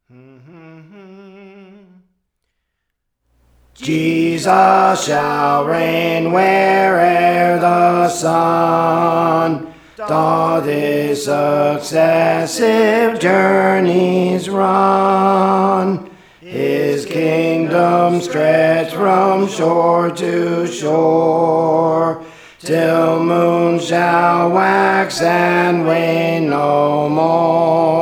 Jesus shall reign where'er the sun doth his successive journeys run. His kingdom stretch from shore to shore, till moon shall wax and wane no more.